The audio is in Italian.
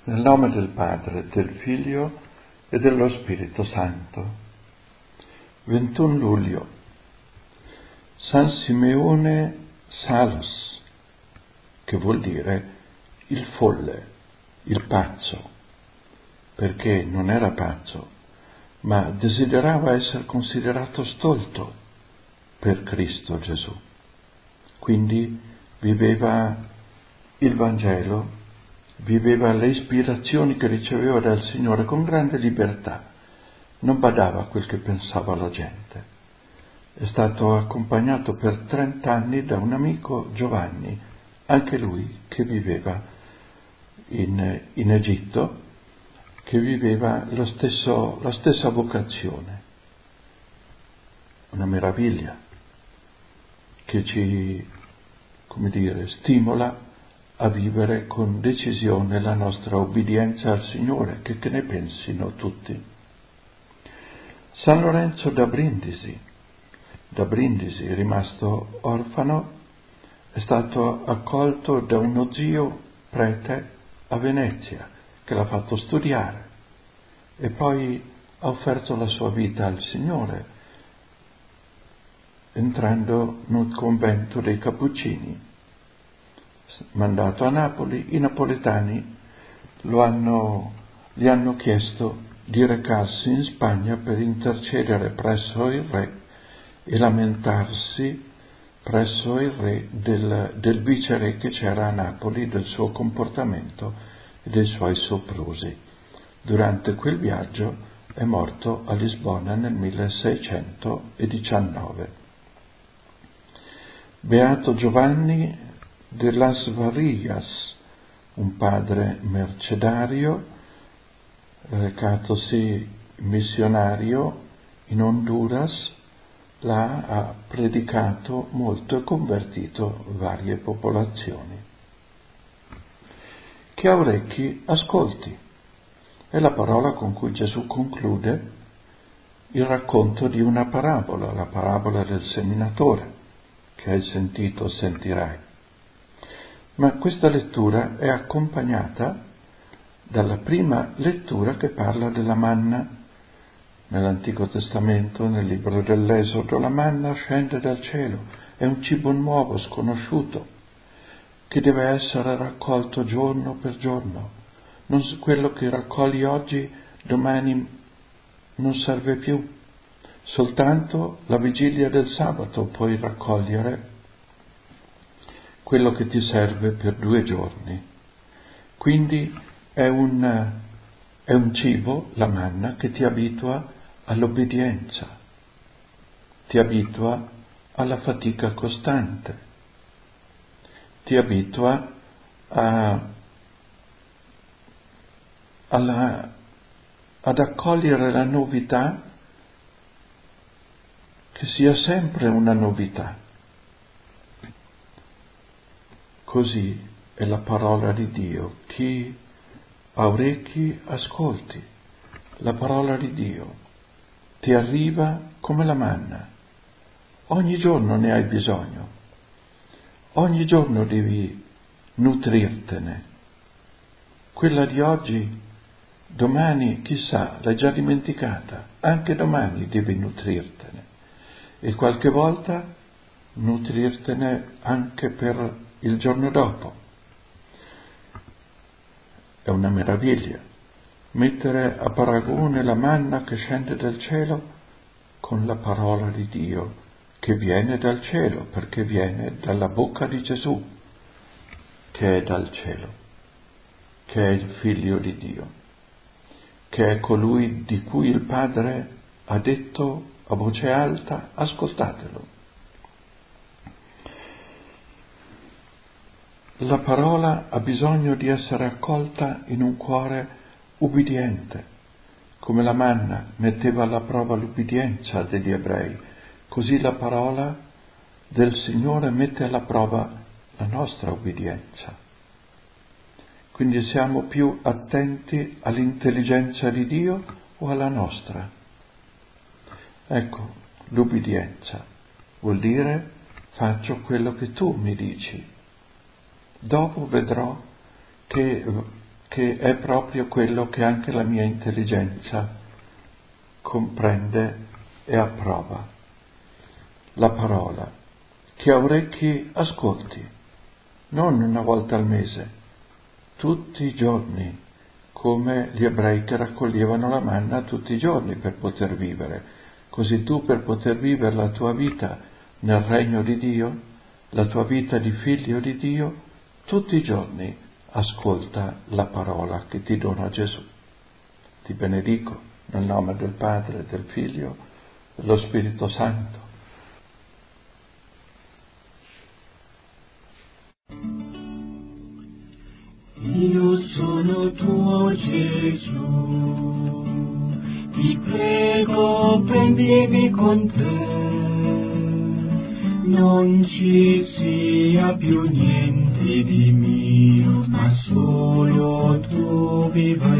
Nel nome del Padre, del Figlio e dello Spirito Santo. 21 luglio. San Simeone Salos, che vuol dire il folle, il pazzo, perché non era pazzo, ma desiderava essere considerato stolto per Cristo Gesù. Quindi viveva il Vangelo, viveva le ispirazioni che riceveva dal Signore con grande libertà, non badava a quel che pensava la gente. È stato accompagnato per 30 anni da un amico, Giovanni, anche lui che viveva in Egitto, che viveva la stessa vocazione. Una meraviglia che ci, stimola a vivere con decisione la nostra obbedienza al Signore, che ne pensino tutti. San Lorenzo da Brindisi, rimasto orfano, è stato accolto da uno zio prete a Venezia, che l'ha fatto studiare e poi ha offerto la sua vita al Signore, entrando nel convento dei Cappuccini. Mandato a Napoli, i napoletani gli hanno chiesto di recarsi in Spagna per intercedere presso il re e lamentarsi presso il re del viceré che c'era a Napoli, del suo comportamento e dei suoi soprusi. Durante quel viaggio è morto a Lisbona nel 1619. Beato Giovanni de las Varillas, un padre mercedario, recatosi missionario in Honduras, là ha predicato molto e convertito varie popolazioni. Chi ha orecchi, ascolti. È la parola con cui Gesù conclude il racconto di una parabola, la parabola del seminatore, che hai sentito, sentirai. Ma questa lettura è accompagnata dalla prima lettura che parla della manna. Nell'Antico Testamento, nel libro dell'Esodo, la manna scende dal cielo, è un cibo nuovo, sconosciuto, che deve essere raccolto giorno per giorno. Quello che raccogli oggi, domani non serve più. Soltanto la vigilia del sabato puoi raccogliere quello che ti serve per 2 giorni. Quindi è un cibo, la manna, che ti abitua all'obbedienza, ti abitua alla fatica costante, ti abitua ad accogliere la novità, che sia sempre una novità. Così è la parola di Dio. Chi ha orecchi, ascolti. La parola di Dio ti arriva come la manna. Ogni giorno ne hai bisogno. Ogni giorno devi nutrirtene. Quella di oggi, domani, chissà, l'hai già dimenticata. Anche domani devi nutrirtene. E qualche volta nutrirtene anche per il giorno dopo. È una meraviglia mettere a paragone la manna che scende dal cielo con la parola di Dio che viene dal cielo, perché viene dalla bocca di Gesù, che è dal cielo, che è il Figlio di Dio, che è colui di cui il Padre ha detto a voce alta: ascoltatelo. La parola ha bisogno di essere accolta in un cuore ubbidiente, come la manna metteva alla prova l'ubbidienza degli ebrei, così la parola del Signore mette alla prova la nostra ubbidienza. Quindi siamo più attenti all'intelligenza di Dio o alla nostra? Ecco, l'ubbidienza vuol dire: faccio quello che tu mi dici. Dopo vedrò che che è proprio quello che anche la mia intelligenza comprende e approva. La parola, che a orecchi ascolti, non una volta al mese, tutti i giorni, come gli ebrei che raccoglievano la manna tutti i giorni per poter vivere. Così tu, per poter vivere la tua vita nel regno di Dio, la tua vita di figlio di Dio, tutti i giorni ascolta la parola che ti dona Gesù. Ti benedico nel nome del Padre, del Figlio e dello Spirito Santo. Io sono tuo Gesù, ti prego prendimi con te, non ci sia più niente di mio, ma solo tu viva